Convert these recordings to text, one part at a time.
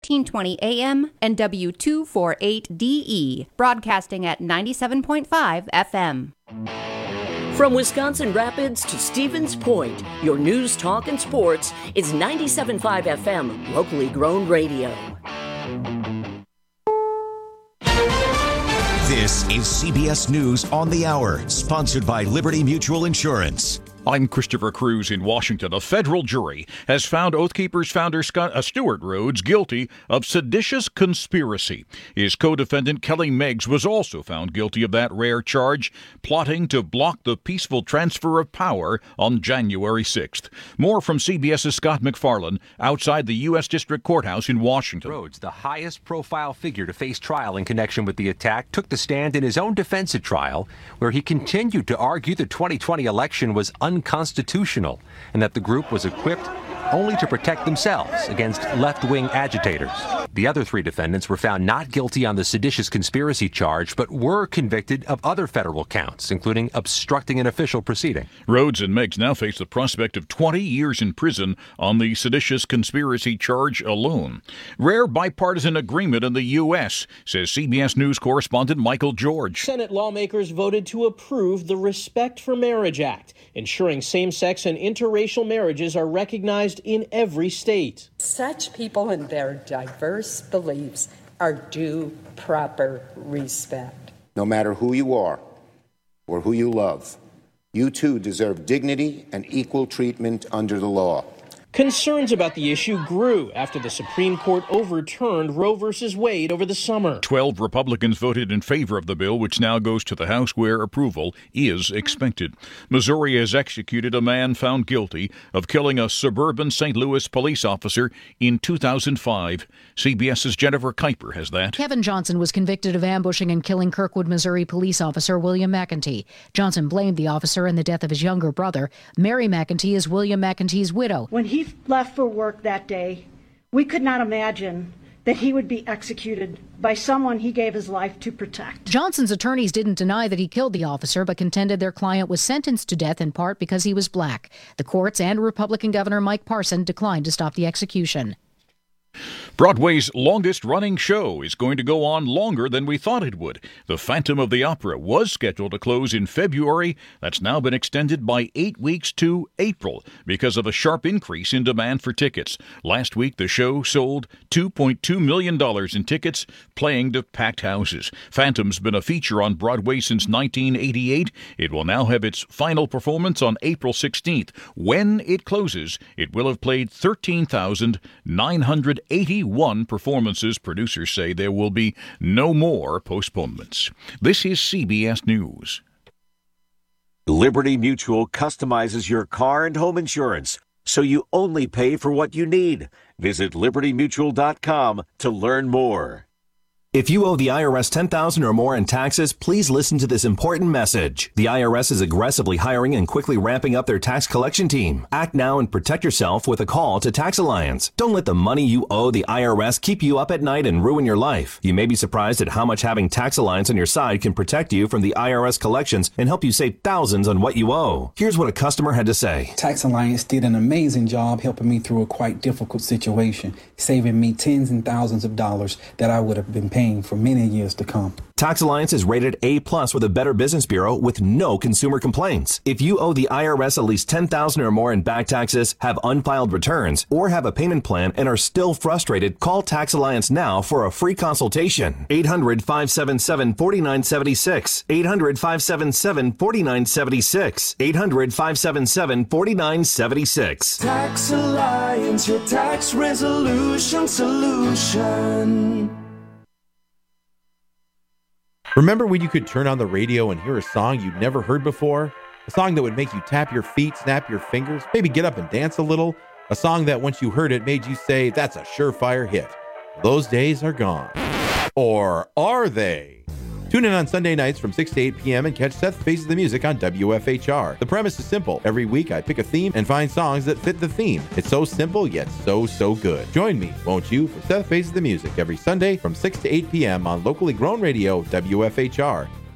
1420 AM and W248DE, broadcasting at 97.5 FM. From Wisconsin Rapids to Stevens Point, your news, talk, and sports is 97.5 FM, locally grown radio. This is CBS News on the Hour, sponsored by Liberty Mutual Insurance. I'm Christopher Cruz in Washington. A federal jury has found Oath Keepers founder Stewart Rhodes guilty of seditious conspiracy. His co-defendant Kelly Meggs was also found guilty of that rare charge, plotting to block the peaceful transfer of power on January 6th. More from CBS's Scott McFarlane outside the U.S. District Courthouse in Washington. Rhodes, the highest-profile figure to face trial in connection with the attack, took the stand in his own defense at trial, where he continued to argue the 2020 election was unconstitutional and that the group was equipped only to protect themselves against left-wing agitators. The other three defendants were found not guilty on the seditious conspiracy charge, but were convicted of other federal counts, including obstructing an official proceeding. Rhodes and Meggs now face the prospect of 20 years in prison on the seditious conspiracy charge alone. Rare bipartisan agreement in the U.S., says CBS News correspondent Michael George. Senate lawmakers voted to approve the Respect for Marriage Act, ensuring same-sex and interracial marriages are recognized in every state. Such people and their diverse beliefs are due proper respect. No matter who you are or who you love, you too deserve dignity and equal treatment under the law. Concerns about the issue grew after the Supreme Court overturned Roe v. Wade over the summer. 12 Republicans voted in favor of the bill, which now goes to the House where approval is expected. Missouri has executed a man found guilty of killing a suburban St. Louis police officer in 2005. CBS's Jennifer Kuiper has that. Kevin Johnson was convicted of ambushing and killing Kirkwood, Missouri police officer William McEntee. Johnson blamed the officer in the death of his younger brother. Mary McEntee is William McEntee's widow. When he left for work that day, we could not imagine that he would be executed by someone he gave his life to protect. Johnson's attorneys didn't deny that he killed the officer, but contended their client was sentenced to death in part because he was black. The courts and Republican Governor Mike Parson declined to stop the execution. Broadway's longest-running show is going to go on longer than we thought it would. The Phantom of the Opera was scheduled to close in February. That's now been extended by 8 weeks to April because of a sharp increase in demand for tickets. Last week, the show sold $2.2 million in tickets, playing to packed houses. Phantom's been a feature on Broadway since 1988. It will now have its final performance on April 16th. When it closes, it will have played 13,981 performances. Producers say there will be no more postponements. This is CBS News. Liberty Mutual customizes your car and home insurance, so you only pay for what you need. Visit libertymutual.com to learn more. If you owe the IRS $10,000 or more in taxes, please listen to this important message. The IRS is aggressively hiring and quickly ramping up their tax collection team. Act now and protect yourself with a call to Tax Alliance. Don't let the money you owe the IRS keep you up at night and ruin your life. You may be surprised at how much having Tax Alliance on your side can protect you from the IRS collections and help you save thousands on what you owe. Here's what a customer had to say. Tax Alliance did an amazing job helping me through a quite difficult situation, saving me tens and thousands of dollars that I would have been paying for many years to come. Tax Alliance is rated A+ with a Better Business Bureau with no consumer complaints. If you owe the IRS at least $10,000 or more in back taxes, have unfiled returns, or have a payment plan and are still frustrated, call Tax Alliance now for a free consultation. 800-577-4976. 800-577-4976. 800-577-4976. Tax Alliance, your tax resolution solution. Remember when you could turn on the radio and hear a song you'd never heard before? A song that would make you tap your feet, snap your fingers, maybe get up and dance a little? A song that once you heard it made you say, that's a surefire hit. Those days are gone. Or are they? Tune in on Sunday nights from 6 to 8 p.m. and catch Seth Faces the Music on WFHR. The premise is simple. Every week I pick a theme and find songs that fit the theme. It's so simple, yet so good. Join me, won't you, for Seth Faces the Music every Sunday from 6 to 8 p.m. on locally grown radio WFHR.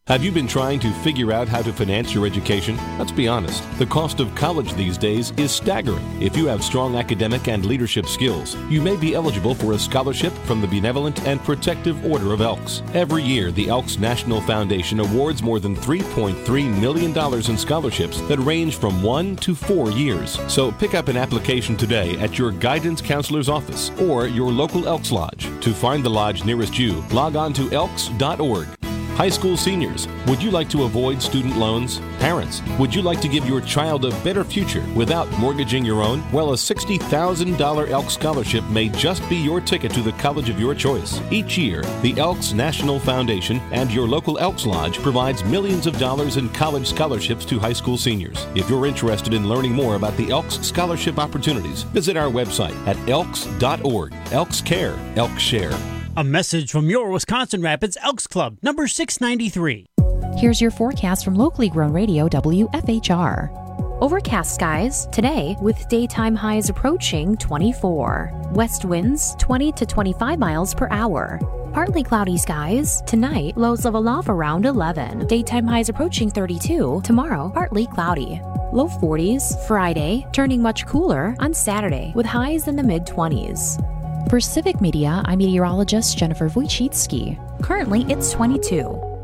Have you been trying to figure out how to finance your education? Let's be honest, the cost of college these days is staggering. If you have strong academic and leadership skills, you may be eligible for a scholarship from the Benevolent and Protective Order of Elks. Every year, the Elks National Foundation awards more than $3.3 million in scholarships that range from 1 to 4 years. So pick up an application today at your guidance counselor's office or your local Elks Lodge. To find the lodge nearest you, log on to elks.org. High school seniors, would you like to avoid student loans? Parents, would you like to give your child a better future without mortgaging your own? Well, a $60,000 Elks scholarship may just be your ticket to the college of your choice. Each year, the Elks National Foundation and your local Elks Lodge provides millions of dollars in college scholarships to high school seniors. If you're interested in learning more about the Elks scholarship opportunities, visit our website at elks.org. Elks Care, Elks Share. A message from your Wisconsin Rapids Elks Club, number 693. Here's your forecast from locally grown radio WFHR. Overcast skies today with daytime highs approaching 24. West winds 20 to 25 miles per hour. Partly cloudy skies tonight, lows level off around 11. Daytime highs approaching 32. Tomorrow, partly cloudy. Low 40s Friday, turning much cooler on Saturday with highs in the mid-20s. For Civic Media, I'm meteorologist Jennifer Wojcicki. Currently, it's 22.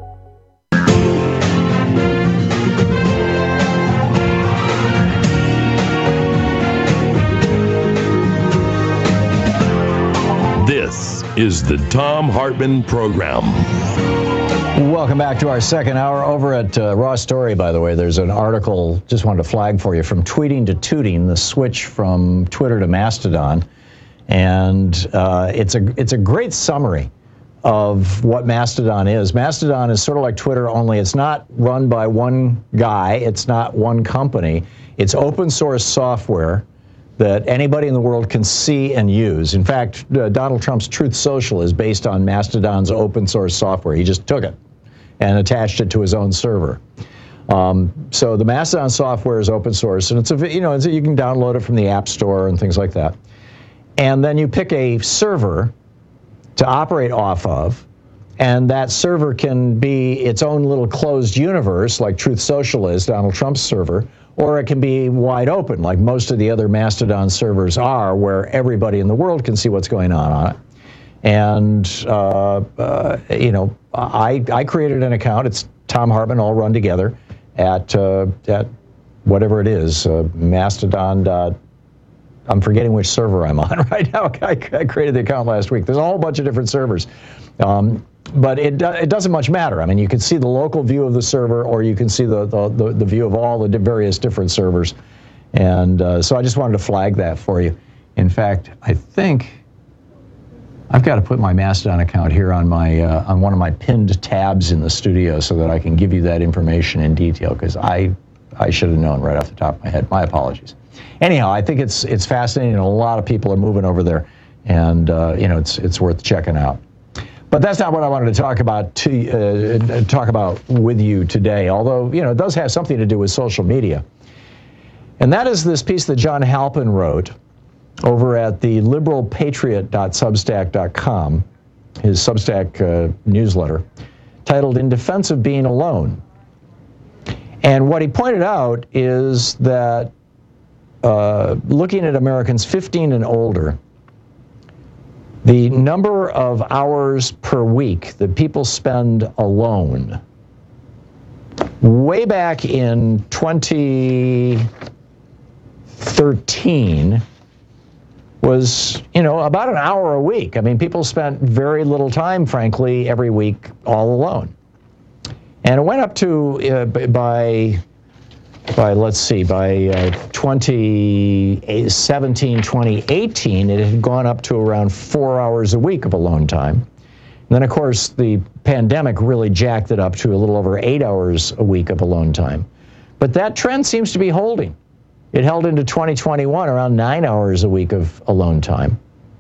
This is the Thom Hartmann Program. Welcome back to our second hour. Over at Raw Story, by the way, there's an article, just wanted to flag for you, from tweeting to tooting, the switch from Twitter to Mastodon. And it's a great summary of what Mastodon is. Mastodon is sort of like Twitter, only it's not run by one guy. It's not one company. It's open source software that anybody in the world can see and use. In fact, Donald Trump's Truth Social is based on Mastodon's open source software. He just took it and attached it to his own server. So the Mastodon software is open source, and you can download it from the App Store and things like that. And then you pick a server to operate off of, and that server can be its own little closed universe, like Truth Social is, Donald Trump's server, or it can be wide open, like most of the other Mastodon servers are, where everybody in the world can see what's going on it. And, I created an account. It's Thom Hartmann, all run together, at whatever it is, Mastodon. I'm forgetting which server I'm on right now. I created the account last week. There's a whole bunch of different servers. But it doesn't much matter. I mean, you can see the local view of the server, or you can see the view of all the various different servers. And so I just wanted to flag that for you. In fact, I think I've got to put my Mastodon account here on my on one of my pinned tabs in the studio so that I can give you that information in detail, because I should have known right off the top of my head. My apologies. Anyhow, I think it's fascinating, and a lot of people are moving over there, and it's worth checking out. But that's not what I wanted to talk about with you today. Although it does have something to do with social media, and that is this piece that John Halpin wrote over at the liberalpatriot.substack.com, his Substack newsletter, titled "In Defense of Being Alone." And what he pointed out is that looking at Americans 15 and older, the number of hours per week that people spend alone, way back in 2013, was, about an hour a week. I mean, people spent very little time, frankly, every week all alone. And it went up to, by 2017, 2018, it had gone up to around 4 hours a week of alone time. And then, of course, the pandemic really jacked it up to a little over 8 hours a week of alone time. But that trend seems to be holding. It held into 2021, around 9 hours a week of alone time.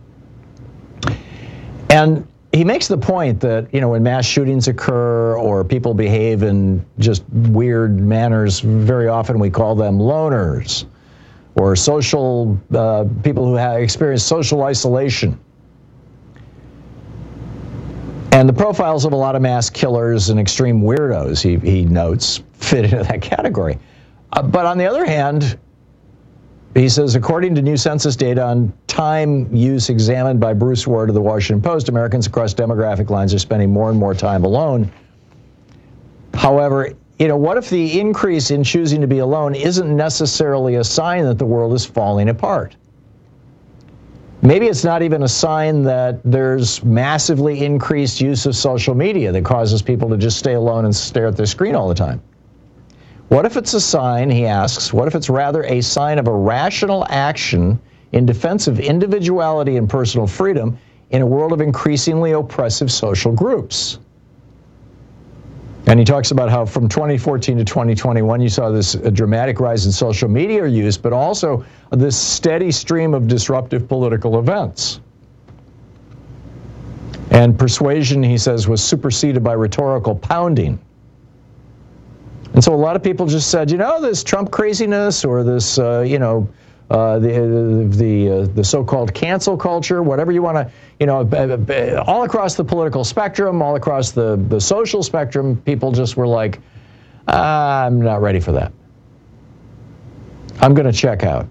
And he makes the point that, when mass shootings occur or people behave in just weird manners, very often we call them loners or social people who have experienced social isolation. And the profiles of a lot of mass killers and extreme weirdos, he notes, fit into that category. But on the other hand, he says, according to new census data on time use examined by Bruce Ward of the Washington Post, Americans across demographic lines are spending more and more time alone. However, what if the increase in choosing to be alone isn't necessarily a sign that the world is falling apart? Maybe it's not even a sign that there's massively increased use of social media that causes people to just stay alone and stare at their screen all the time. What if it's a sign, he asks, what if it's rather a sign of a rational action in defense of individuality and personal freedom in a world of increasingly oppressive social groups? And he talks about how from 2014 to 2021, you saw this dramatic rise in social media use, but also this steady stream of disruptive political events. And persuasion, he says, was superseded by rhetorical pounding. And so a lot of people just said, this Trump craziness or this, the so-called cancel culture, whatever you want to, all across the political spectrum, all across the social spectrum, people just were like, I'm not ready for that. I'm going to check out.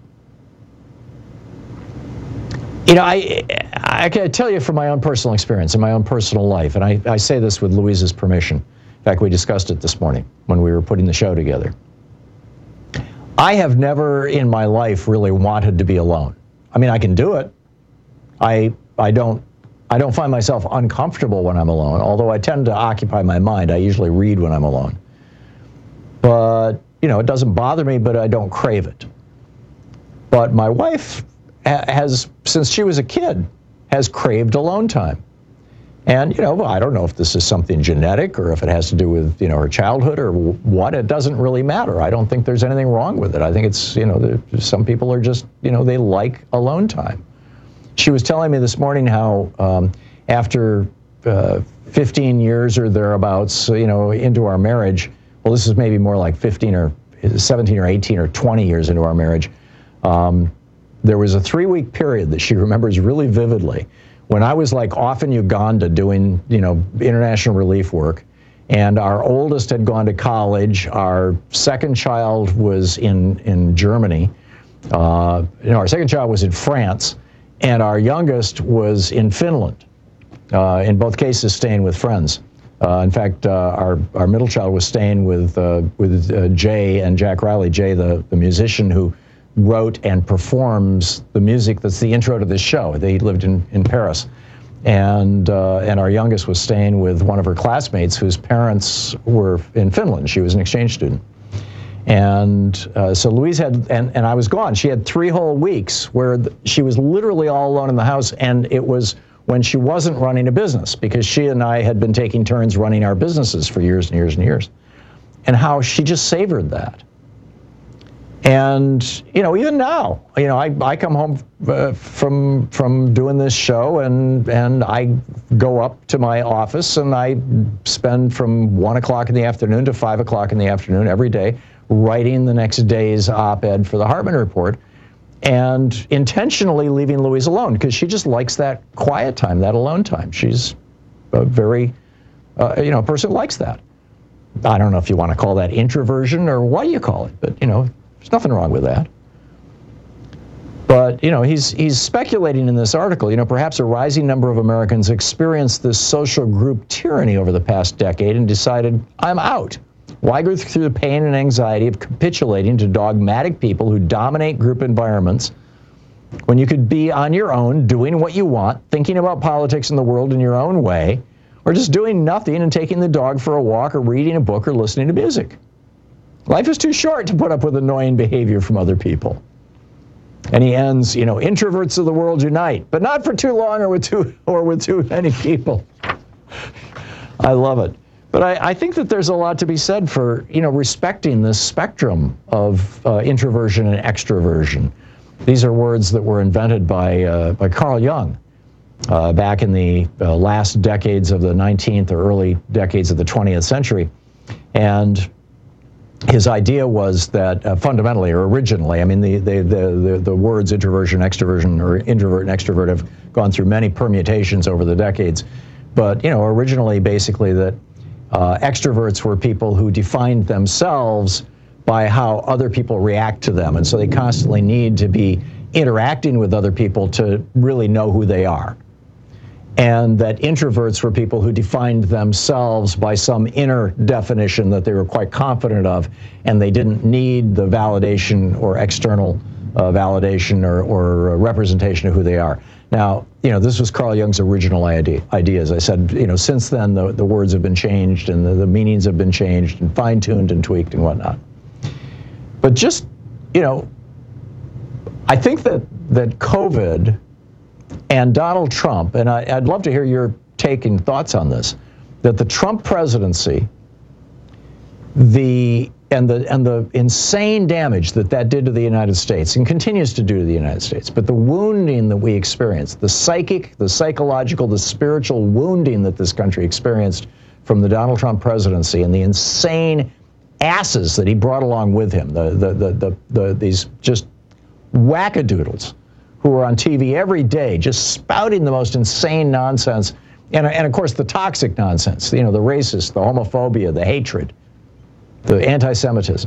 I can tell you from my own personal experience in my own personal life, and I say this with Louise's permission. In fact, we discussed it this morning when we were putting the show together. I have never in my life really wanted to be alone. I mean, I can do it. I don't find myself uncomfortable when I'm alone, although I tend to occupy my mind. I usually read when I'm alone. But, it doesn't bother me, but I don't crave it. But my wife has, since she was a kid, has craved alone time. And, I don't know if this is something genetic or if it has to do with, her childhood or what. It doesn't really matter. I don't think there's anything wrong with it. I think it's, some people are just, they like alone time. She was telling me this morning how after 15 years or thereabouts, into our marriage, well, this is maybe more like 15 or 17 or 18 or 20 years into our marriage, there was a 3-week period that she remembers really vividly when I was like off in Uganda doing, international relief work, and our oldest had gone to college. Our second child was in Germany. Our second child was in France, and our youngest was in Finland. In both cases, staying with friends. In fact, our middle child was staying with Jay and Jack Riley. Jay, the musician who wrote and performs the music that's the intro to this show. They lived in Paris. And our youngest was staying with one of her classmates whose parents were in Finland. She was an exchange student. And so Louise had, and I was gone. She had 3 whole weeks where she was literally all alone in the house, and it was when she wasn't running a business, because she and I had been taking turns running our businesses for years and years and years. And how she just savored that. And, even now, I come home from doing this show and I go up to my office and I spend from 1 o'clock in the afternoon to 5 o'clock in the afternoon every day writing the next day's op-ed for the Hartman Report and intentionally leaving Louise alone because she just likes that quiet time, that alone time. She's a very, a person who likes that. I don't know if you want to call that introversion or what you call it, but, there's nothing wrong with that. But, he's speculating in this article, perhaps a rising number of Americans experienced this social group tyranny over the past decade and decided, I'm out. Why go through the pain and anxiety of capitulating to dogmatic people who dominate group environments when you could be on your own, doing what you want, thinking about politics in the world in your own way, or just doing nothing and taking the dog for a walk or reading a book or listening to music? Life is too short to put up with annoying behavior from other people. And he ends, introverts of the world unite, but not for too long or with too many people. I love it. But I think that there's a lot to be said for, respecting this spectrum of introversion and extroversion. These are words that were invented by Carl Jung back in the last decades of the 19th or early decades of the 20th century. And his idea was that fundamentally or originally, I mean, the words introversion, extroversion, or introvert and extrovert have gone through many permutations over the decades. but, originally basically that extroverts were people who defined themselves by how other people react to them. And so they constantly need to be interacting with other people to really know who they are. And that introverts were people who defined themselves by some inner definition that they were quite confident of, and they didn't need the validation or external validation or representation of who they are. Now, this was Carl Jung's original idea. As I said, since then the words have been changed and the meanings have been changed and fine-tuned and tweaked and whatnot. But just, I think that COVID and Donald Trump, and I'd love to hear your take and thoughts on this, that the Trump presidency, the insane damage that did to the United States and continues to do to the United States, but the wounding that we experienced, the psychic, the psychological, the spiritual wounding that this country experienced from the Donald Trump presidency and the insane asses that he brought along with him, these just wackadoodles who were on TV every day just spouting the most insane nonsense, and of course the toxic nonsense, the racist, the homophobia, the hatred, the anti-Semitism.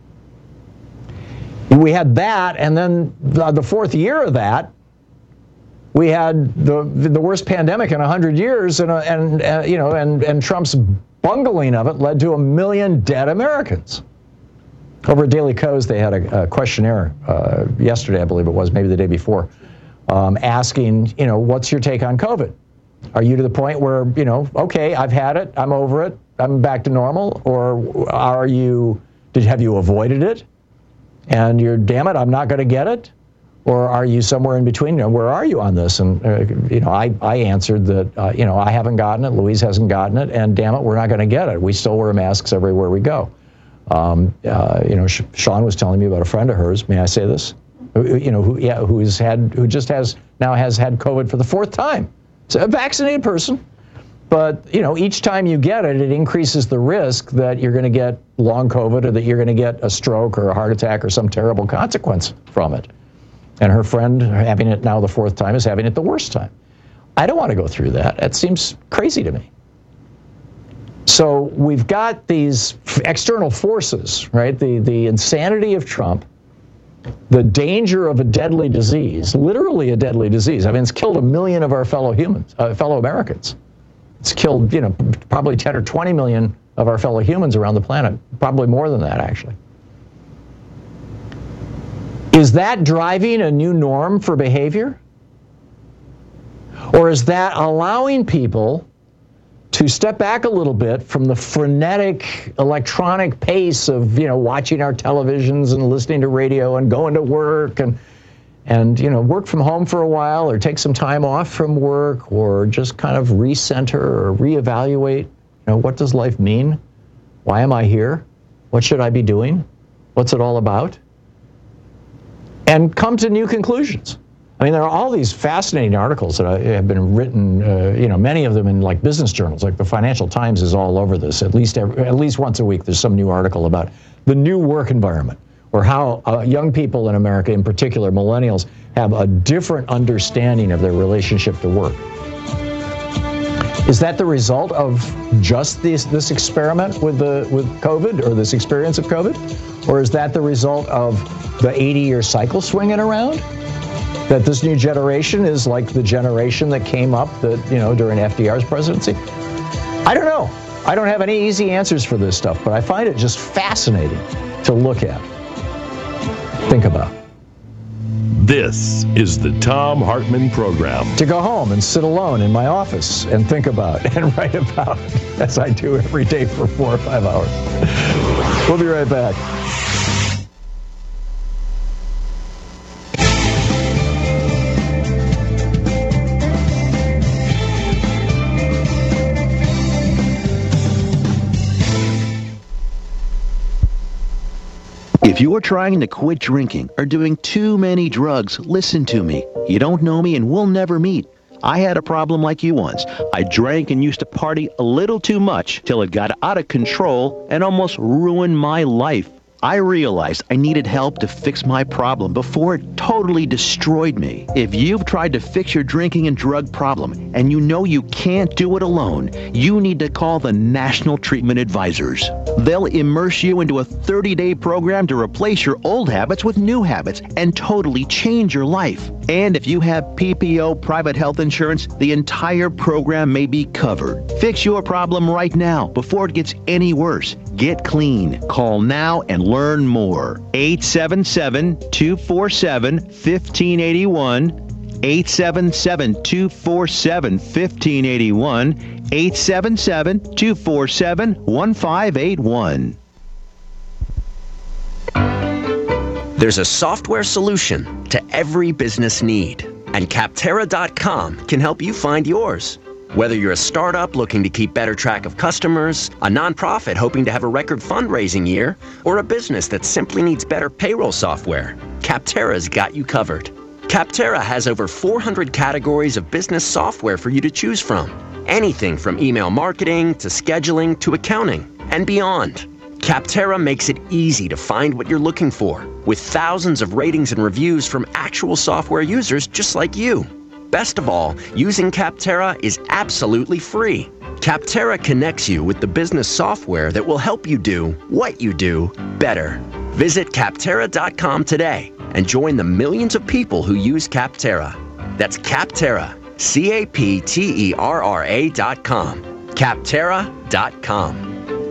We had that, and then the fourth year of that, we had the worst pandemic in 100 years, and Trump's bungling of it led to 1 million dead Americans. Over at Daily Kos, they had a questionnaire yesterday, I believe it was, maybe the day before, asking, what's your take on COVID? Are you to the point where, okay, I've had it, I'm over it, I'm back to normal, or have you avoided it, and you're, damn it, I'm not going to get it, or are you somewhere in between? Where are you on this? And I answered that, I haven't gotten it, Louise hasn't gotten it, and damn it, we're not going to get it. We still wear masks everywhere we go. Sean was telling me about a friend of hers. May I say this? Who just has had COVID for the fourth time. It's a vaccinated person, but each time you get it, it increases the risk that you're going to get long COVID or that you're going to get a stroke or a heart attack or some terrible consequence from it. And her friend, having it now the fourth time, is having it the worst time. I don't want to go through that. That seems crazy to me. So we've got these external forces, right? The insanity of Trump, the danger of a deadly disease, literally a deadly disease. I mean, it's killed 1 million of our fellow Americans. It's killed, probably 10 or 20 million of our fellow humans around the planet, probably more than that, actually. Is that driving a new norm for behavior? Or is that allowing people to step back a little bit from the frenetic electronic pace of, watching our televisions and listening to radio and going to work and work from home for a while or take some time off from work or just kind of recenter or reevaluate, what does life mean? Why am I here? What should I be doing? What's it all about? And come to new conclusions. I mean, there are all these fascinating articles that have been written, many of them in like business journals, like the Financial Times is all over this. At least once a week, there's some new article about the new work environment, or how young people in America, in particular millennials, have a different understanding of their relationship to work. Is that the result of just this experiment with COVID, or this experience of COVID? Or is that the result of the 80-year cycle swinging around? That this new generation is like the generation that came up during FDR's presidency? I don't know. I don't have any easy answers for this stuff, but I find it just fascinating to look at. Think about. This is the Thom Hartmann Program. To go home and sit alone in my office and think about and write about, as I do every day for 4 or 5 hours. We'll be right back. If you are trying to quit drinking or doing too many drugs, listen to me. You don't know me and we'll never meet. I had a problem like you once. I drank and used to party a little too much till it got out of control and almost ruined my life. I realized I needed help to fix my problem before it totally destroyed me. If you've tried to fix your drinking and drug problem and you know you can't do it alone, you need to call the National Treatment Advisors. They'll immerse you into a 30-day program to replace your old habits with new habits and totally change your life. And if you have PPO private health insurance, the entire program may be covered. Fix your problem right now before it gets any worse. Get clean. Call now and learn more. 877-247-1581. 877-247-1581. 877-247-1581. There's a software solution to every business need, and Capterra.com can help you find yours. Whether you're a startup looking to keep better track of customers, a nonprofit hoping to have a record fundraising year, or a business that simply needs better payroll software, Capterra's got you covered. Capterra has over 400 categories of business software for you to choose from. Anything from email marketing to scheduling to accounting and beyond. Capterra makes it easy to find what you're looking for, with thousands of ratings and reviews from actual software users just like you. Best of all, using Capterra is absolutely free. Capterra connects you with the business software that will help you do what you do better. Visit Capterra.com today and join the millions of people who use Capterra. That's Capterra, Capterra.com. Capterra.com.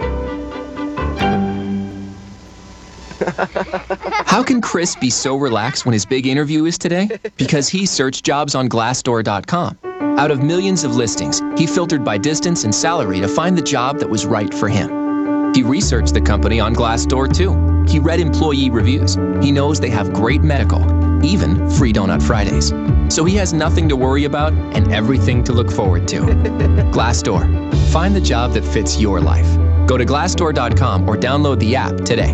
How can Chris be so relaxed when his big interview is today? Because he searched jobs on Glassdoor.com. Out of millions of listings, he filtered by distance and salary to find the job that was right for him. He researched the company on Glassdoor too. He read employee reviews. He knows they have great medical, even free Donut Fridays. So he has nothing to worry about and everything to look forward to. Glassdoor. Find the job that fits your life. Go to Glassdoor.com or download the app today.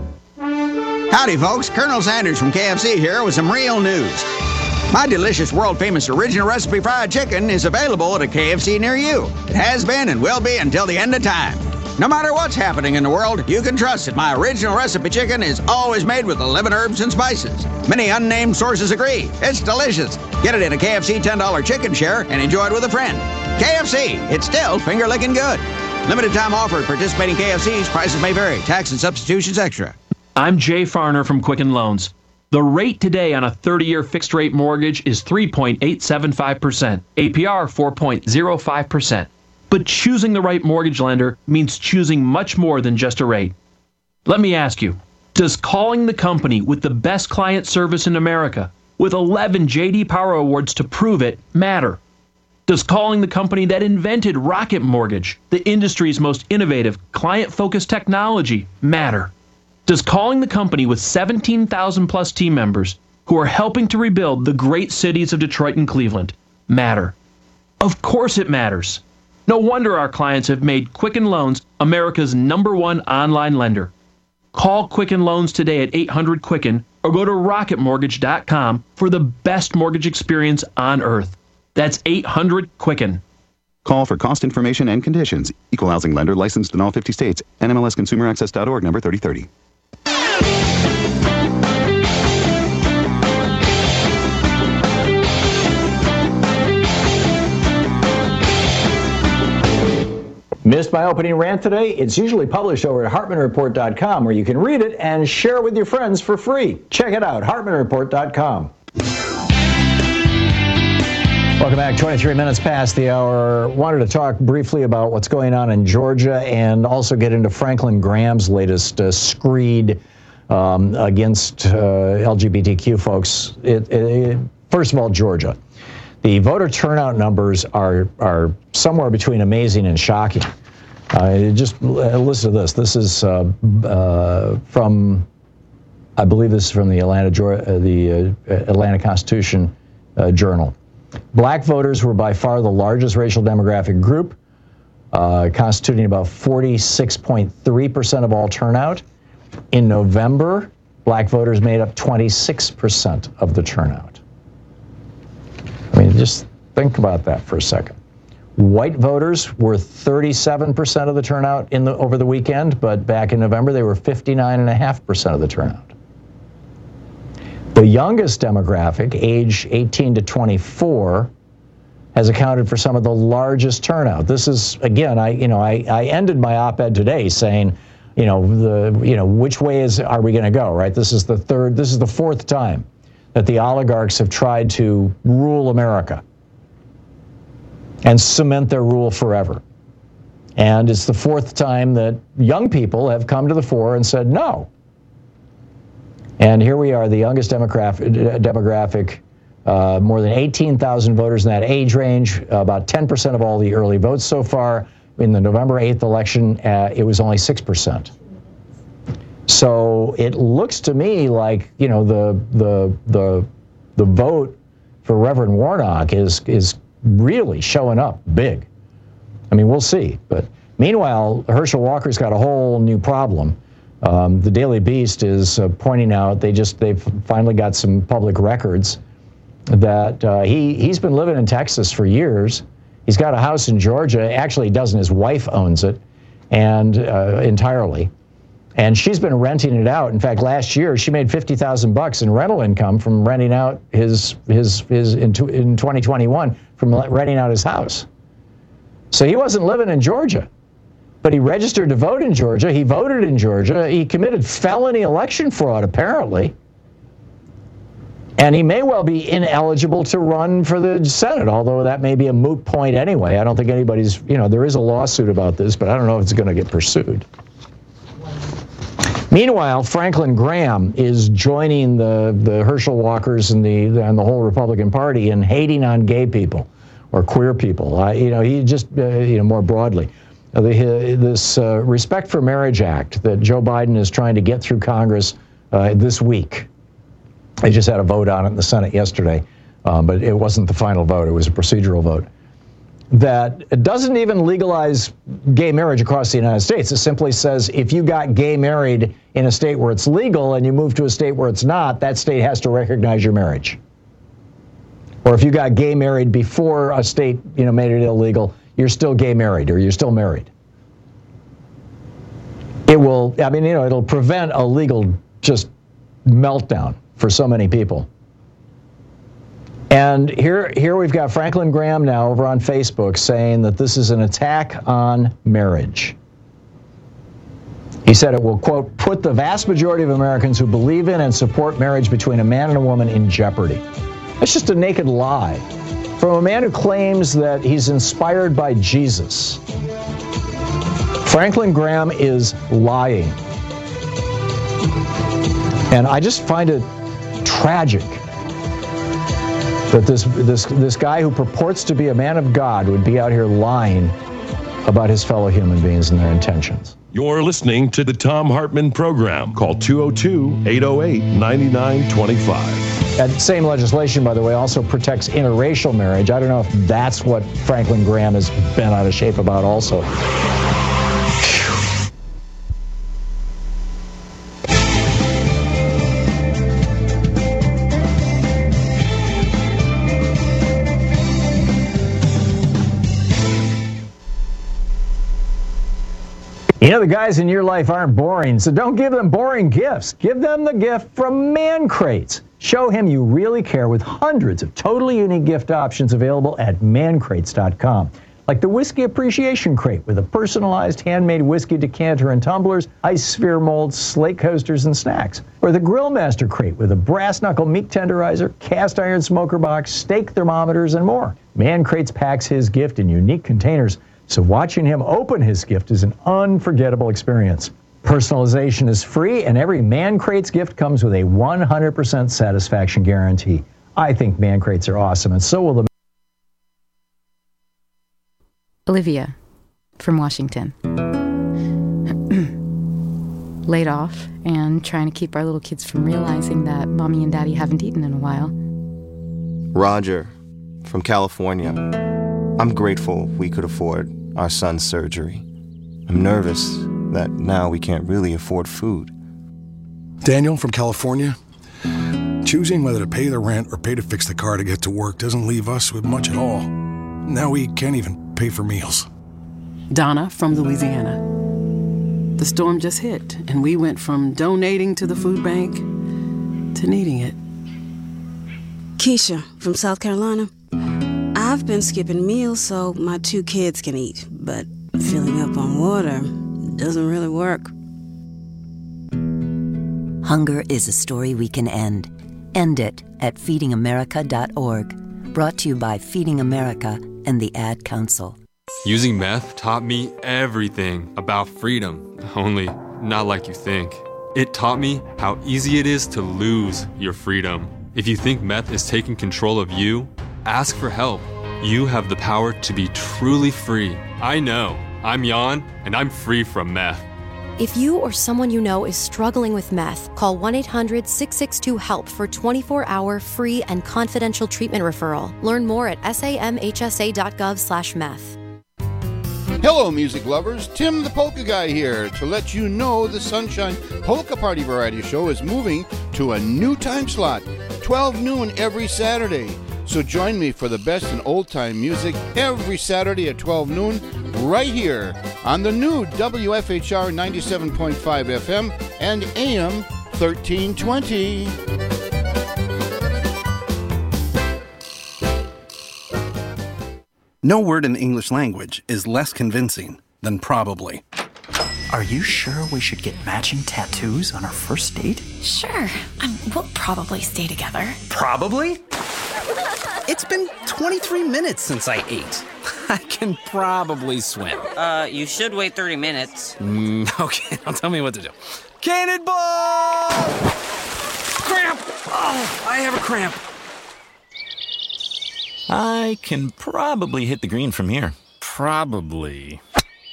Howdy, folks. Colonel Sanders from KFC here with some real news. My delicious, world-famous original recipe fried chicken is available at a KFC near you. It has been and will be until the end of time. No matter what's happening in the world, you can trust that my original recipe chicken is always made with 11 herbs and spices. Many unnamed sources agree. It's delicious. Get it in a KFC $10 chicken share and enjoy it with a friend. KFC, it's still finger-licking good. Limited time offer at participating KFCs. Prices may vary. Tax and substitutions extra. I'm Jay Farner from Quicken Loans. The rate today on a 30-year fixed-rate mortgage is 3.875%, APR 4.05%. But choosing the right mortgage lender means choosing much more than just a rate. Let me ask you, does calling the company with the best client service in America, with 11 J.D. Power Awards to prove it, matter? Does calling the company that invented Rocket Mortgage, the industry's most innovative, client-focused technology, matter? Does calling the company with 17,000 plus team members who are helping to rebuild the great cities of Detroit and Cleveland matter? Of course it matters. No wonder our clients have made Quicken Loans America's #1 online lender. Call Quicken Loans today at 800-QUICKEN or go to rocketmortgage.com for the best mortgage experience on earth. That's 800-QUICKEN. Call for cost information and conditions. Equal housing lender licensed in all 50 states. NMLSConsumerAccess.org number 3030. Missed my opening rant today? It's usually published over at HartmanReport.com, where you can read it and share it with your friends for free. Check it out, HartmanReport.com. Welcome back. 23 minutes past the hour. Wanted to talk briefly about what's going on in Georgia and also get into Franklin Graham's latest screed against LGBTQ folks. First of all, Georgia. The voter turnout numbers are somewhere between amazing and shocking. Just listen to this. This is from, I believe this is from the Atlanta Constitution Journal. Black voters were by far the largest racial demographic group, constituting about 46.3% of all turnout. In November, black voters made up 26% of the turnout. I mean, just think about that for a second. White voters were 37% of the turnout over the weekend, but back in November they were 59.5% of the turnout. The youngest demographic, age 18 to 24, has accounted for some of the largest turnout. This is, again, I ended my op-ed today saying, which way are we going to go, right? This is the fourth time that the oligarchs have tried to rule America and cement their rule forever. And it's the fourth time that young people have come to the fore and said no. And here we are, the youngest demographic, more than 18,000 voters in that age range, about 10% of all the early votes so far. In the November 8th election, it was only 6%. So it looks to me like, the vote for Reverend Warnock is really showing up big. I mean, we'll see. But meanwhile, Herschel Walker's got a whole new problem. The Daily Beast is pointing out they've finally got some public records that he's been living in Texas for years. He's got a house in Georgia. Actually, he doesn't. His wife owns it, and entirely. And she's been renting it out. In fact, last year she made $50,000 in rental income from renting out his in 2021 from renting out his house. So he wasn't living in Georgia, but he registered to vote in Georgia. He voted in Georgia. He committed felony election fraud, apparently. And he may well be ineligible to run for the Senate, although that may be a moot point anyway. I don't think anybody's, there is a lawsuit about this, but I don't know if it's going to get pursued. Meanwhile, Franklin Graham is joining the Herschel Walkers and the whole Republican Party in hating on gay people or queer people. He just, more broadly. This Respect for Marriage Act that Joe Biden is trying to get through Congress this week. They just had a vote on it in the Senate yesterday, but it wasn't the final vote. It was a procedural vote. That doesn't even legalize gay marriage across the United States. It simply says if you got gay married in a state where it's legal and you move to a state where it's not, that state has to recognize your marriage. Or if you got gay married before a state, made it illegal, you're still gay married or you're still married. It will, it'll prevent a legal just meltdown for so many people. And here we've got Franklin Graham now over on Facebook saying that this is an attack on marriage. He said it will, quote, put the vast majority of Americans who believe in and support marriage between a man and a woman in jeopardy. That's just a naked lie from a man who claims that he's inspired by Jesus. Franklin Graham is lying. And I just find it tragic that this guy who purports to be a man of God would be out here lying about his fellow human beings and their intentions. You're listening to the Thom Hartmann Program. Call 202-808-9925. That same legislation, by the way, also protects interracial marriage. I don't know if that's what Franklin Graham has been out of shape about also. The guys in your life aren't boring, so don't give them boring gifts. Give them the gift from Man Crates. Show him you really care with hundreds of totally unique gift options available at mancrates.com. Like the Whiskey Appreciation Crate with a personalized handmade whiskey decanter and tumblers, ice sphere molds, slate coasters, and snacks. Or the Grill Master Crate with a brass knuckle meat tenderizer, cast iron smoker box, steak thermometers, and more. Man Crates packs his gift in unique containers, so watching him open his gift is an unforgettable experience. Personalization is free, and every Man Crates gift comes with a 100% satisfaction guarantee. I think Man Crates are awesome, and so will the... Olivia from Washington. Laid off and trying to keep our little kids from realizing that Mommy and Daddy haven't eaten in a while. Roger from California. I'm grateful we could afford our son's surgery. I'm nervous that now we can't really afford food. Daniel from California. Choosing whether to pay the rent or pay to fix the car to get to work doesn't leave us with much at all. Now we can't even pay for meals. Donna from Louisiana. The storm just hit, and we went from donating to the food bank to needing it. Keisha from South Carolina. I've been skipping meals so my 2 kids can eat, but filling up on water doesn't really work. Hunger is a story we can end. End it at feedingamerica.org. Brought to you by Feeding America and the Ad Council. Using meth taught me everything about freedom, only not like you think. It taught me how easy it is to lose your freedom. If you think meth is taking control of you, ask for help. You have the power to be truly free. I know. I'm Jan, and I'm free from meth. If you or someone you know is struggling with meth, call 1-800-662-HELP for 24-hour free and confidential treatment referral. Learn more at samhsa.gov/meth. Hello, music lovers. Tim the Polka Guy here to let you know the Sunshine Polka Party Variety Show is moving to a new time slot, 12 noon every Saturday. So join me for the best in old-time music every Saturday at 12 noon right here on the new WFHR 97.5 FM and AM 1320. No word in the English language is less convincing than probably. Are you sure we should get matching tattoos on our first date? Sure. We'll probably stay together. Probably? It's been 23 minutes since I ate. I can probably swim. You should wait 30 minutes. Okay, now tell me what to do. Cannonball! Cramp! Oh, I have a cramp. I can probably hit the green from here. Probably.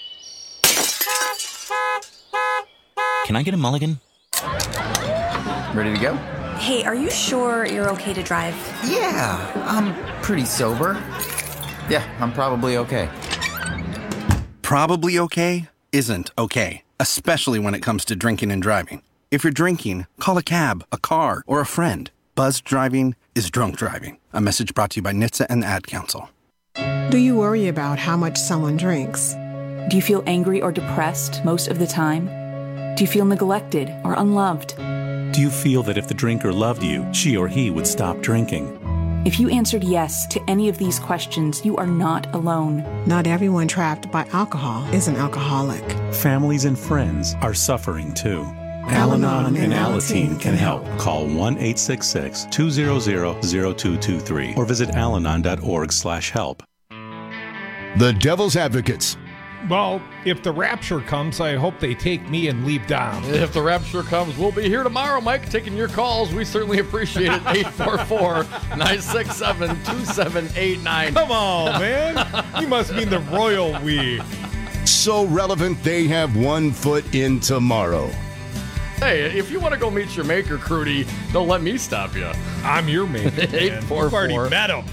Can I get a mulligan? Ready to go? Hey, are you sure you're okay to drive? Yeah, I'm pretty sober. Yeah, I'm probably okay. Probably okay isn't okay, especially when it comes to drinking and driving. If you're drinking, call a cab, a car, or a friend. Buzzed driving is drunk driving. A message brought to you by NHTSA and the Ad Council. Do you worry about how much someone drinks? Do you feel angry or depressed most of the time? Do you feel neglected or unloved? Do you feel that if the drinker loved you, she or he would stop drinking? If you answered yes to any of these questions, you are not alone. Not everyone trapped by alcohol is an alcoholic. Families and friends are suffering too. Al-Anon and Alateen can help. Call 1-866-200-0223 or visit alanon.org/help. The Devil's Advocates. Well, if the rapture comes, I hope they take me and leave Dom. If the rapture comes, we'll be here tomorrow, Mike, taking your calls. We certainly appreciate it. 844-967-2789. Come on, man. You must mean the royal we. So relevant, they have one foot in tomorrow. Hey, if you want to go meet your maker, Crudy, don't let me stop you. I'm your maker, man. 844. You've already met him.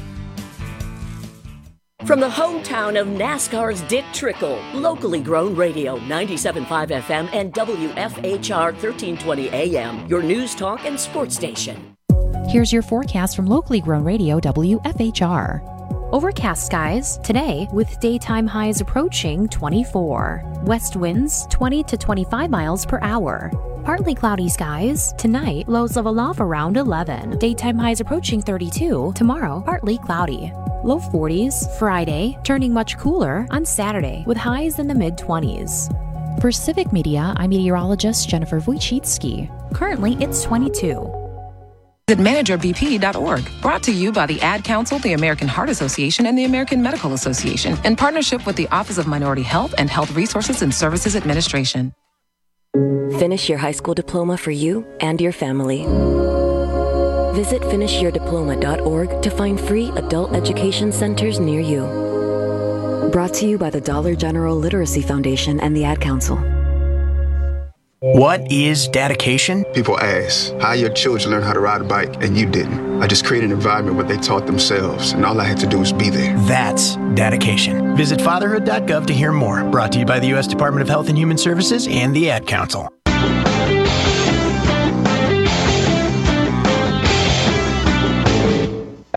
From the hometown of NASCAR's Dick Trickle, locally grown radio, 97.5 FM and WFHR 1320 AM, your news, talk, and sports station. Here's your forecast from locally grown radio WFHR. Overcast skies today with daytime highs approaching 24. West winds 20 to 25 miles per hour. Partly cloudy skies tonight, lows level off around 11. Daytime highs approaching 32. Tomorrow, partly cloudy. Low 40s Friday, turning much cooler on Saturday with highs in the mid-20s. For Civic Media, I'm meteorologist Jennifer Wojcicki. Currently, it's 22. Visit managerbp.org. Brought to you by the Ad Council, the American Heart Association, and the American Medical Association in partnership with the Office of Minority Health and Health Resources and Services Administration. Finish your high school diploma for you and your family. Visit finishyourdiploma.org to find free adult education centers near you. Brought to you by the Dollar General Literacy Foundation and the Ad Council. What is dedication? People ask, how your children learn how to ride a bike and you didn't? I just created an environment where they taught themselves and all I had to do was be there. That's dedication. Visit fatherhood.gov to hear more. Brought to you by the U.S. Department of Health and Human Services and the Ad Council.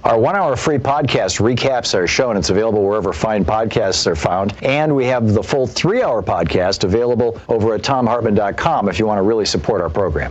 Our 1-hour free podcast recaps our show, and it's available wherever fine podcasts are found. And we have the full 3-hour podcast available over at TomHartman.com if you want to really support our program.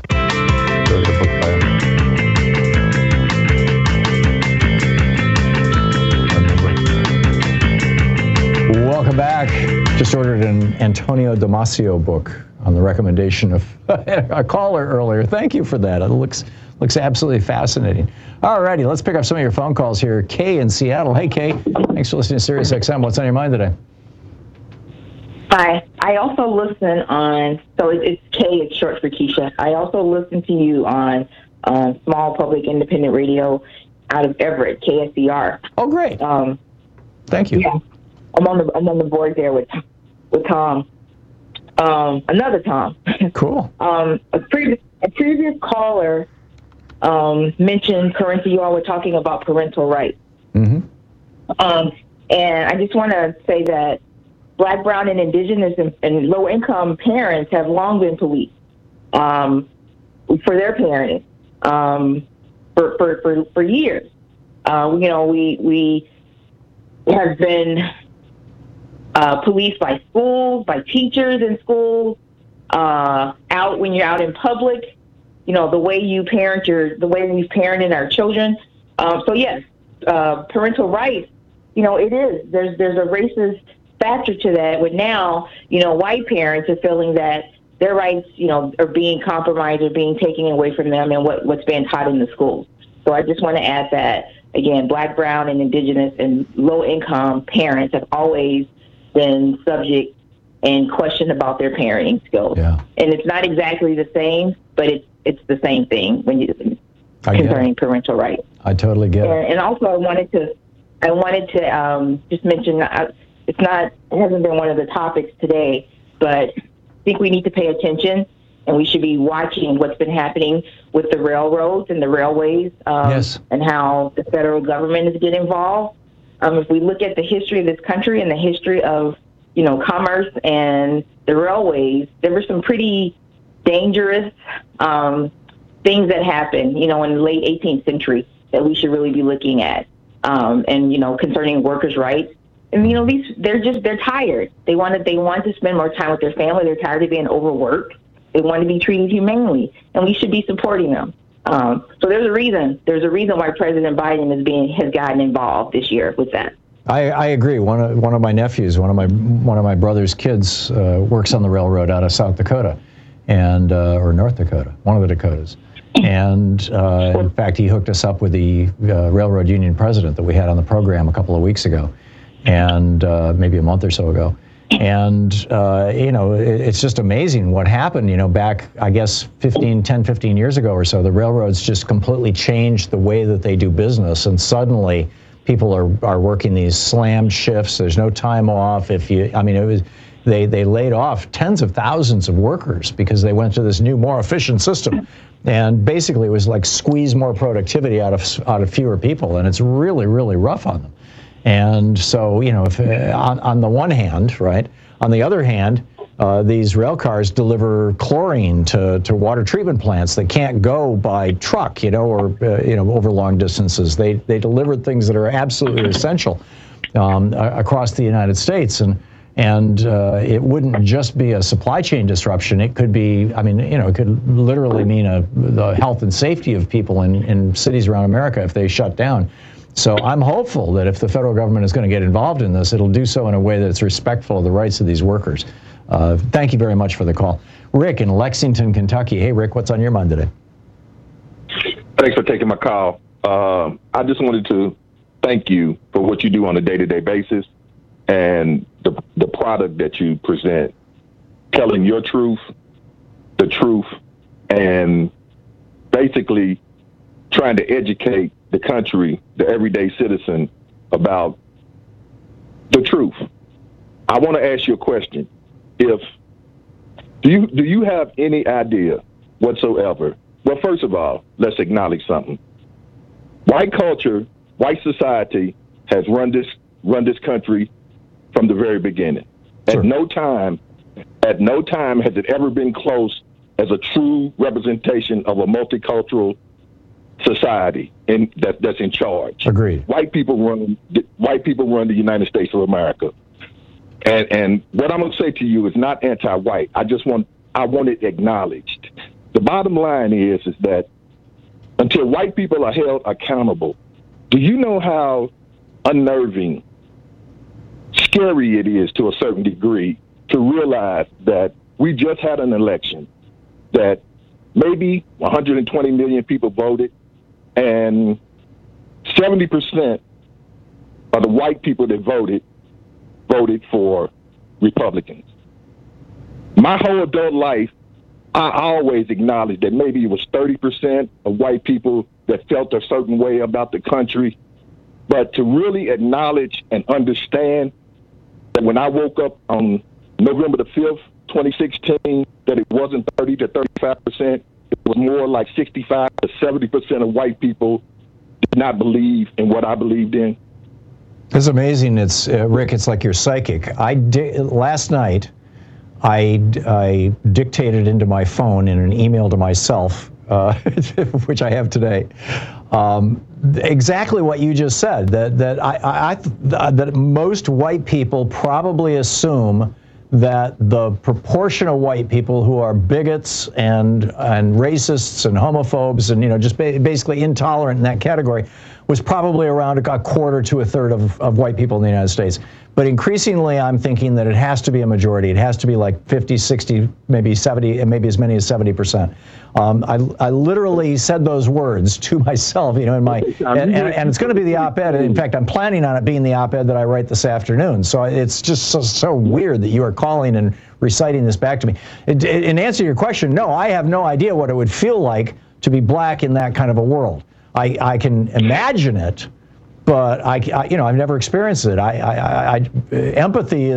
Welcome back. Just ordered an Antonio Damasio book on the recommendation of a caller earlier. Thank you for that. It looks absolutely fascinating. All righty, let's pick up some of your phone calls here. Kay in Seattle. Hey, Kay. Thanks for listening to Sirius XM. What's on your mind today? Hi. I also listen on, so it's Kay, it's short for Keisha. I also listen to you on small public independent radio out of Everett, KSER. Oh, great. Thank you. Yeah. I'm on the board there with Tom. Another Tom. Cool. A previous caller mentioned parental. You all were talking about parental rights. Mm-hmm. And I just want to say that Black, Brown, and Indigenous and low-income parents have long been policed for their parenting for years. We have been policed by schools, by teachers in schools, out when you're out in public. The way you parent the way we've parented our children. So yes, parental rights. It is. There's a racist factor to that. With now, white parents are feeling that their rights, are being compromised or being taken away from them, and what's being taught in the schools. So I just want to add that again, Black, Brown, and Indigenous and low-income parents have always been subject and questioned about their parenting skills. Yeah. And it's not exactly the same, but it's the same thing when concerning parental rights. I totally get it. And also, I wanted to just mention it hasn't been one of the topics today, but I think we need to pay attention, and we should be watching what's been happening with the railroads and the railways, and how the federal government is getting involved. If we look at the history of this country and the history of, commerce and the railways, there were some pretty dangerous things that happened, in the late 18th century that we should really be looking at, and, concerning workers' rights. And, they're tired. They want to spend more time with their family. They're tired of being overworked. They want to be treated humanely, and we should be supporting them. So there's a reason. There's a reason why President Biden has gotten involved this year with that. I agree. One of my nephews, one of my brother's kids, works on the railroad out of South Dakota, and or North Dakota, one of the Dakotas. And in fact, he hooked us up with the railroad union president that we had on the program a couple of weeks ago, and maybe a month or so ago. And, it's just amazing what happened, back, I guess, 15 years ago or so. The railroads just completely changed the way that they do business. And suddenly people are working these slammed shifts. There's no time off. They laid off tens of thousands of workers because they went to this new, more efficient system. And basically it was like squeeze more productivity out of fewer people. And it's really, really rough on them. And so, if on the one hand, right, on the other hand, these rail cars deliver chlorine to water treatment plants that can't go by truck, or over long distances. They deliver things that are absolutely essential across the United States. And it wouldn't just be a supply chain disruption. It could be, it could literally mean the health and safety of people in cities around America if they shut down. So I'm hopeful that if the federal government is going to get involved in this, it'll do so in a way that's respectful of the rights of these workers. Thank you very much for the call. Rick in Lexington, Kentucky. Hey, Rick, what's on your mind today? Thanks for taking my call. I just wanted to thank you for what you do on a day-to-day basis and the product that you present, telling your truth, the truth, and basically trying to educate the country, the everyday citizen, about the truth. I want to ask you a question. Do you have any idea whatsoever? Well, first of all, let's acknowledge something. White culture, white society has run this country from the very beginning. Sure. At no time has it ever been close as a true representation of a multicultural society that's in charge. Agreed. White people run the United States of America. And what I'm going to say to you is not anti-white. I want it acknowledged. The bottom line is that until white people are held accountable, do you know how unnerving, scary it is to a certain degree to realize that we just had an election that maybe 120 million people voted, and 70% of the white people that voted for Republicans. My whole adult life, I always acknowledged that maybe it was 30% of white people that felt a certain way about the country. But to really acknowledge and understand that when I woke up on November the 5th, 2016, that it wasn't 30 to 35%, it was more like 65 to 70% of white people did not believe in what I believed in. It's amazing. It's Rick, it's like you're psychic. Last night, I dictated into my phone in an email to myself, which I have today, exactly what you just said. That most white people probably assume that the proportion of white people who are bigots and racists and homophobes and just basically intolerant in that category was probably around a quarter to a third of white people in the United States. But increasingly, I'm thinking that it has to be a majority. It has to be like 50, 60, maybe 70, and maybe as many as 70%. I literally said those words to myself, in my, and it's going to be the op-ed. In fact, I'm planning on it being the op-ed that I write this afternoon. So it's just so weird that you are calling and reciting this back to me. In answer to your question, no, I have no idea what it would feel like to be black in that kind of a world. I can imagine it, but I've never experienced it. Empathy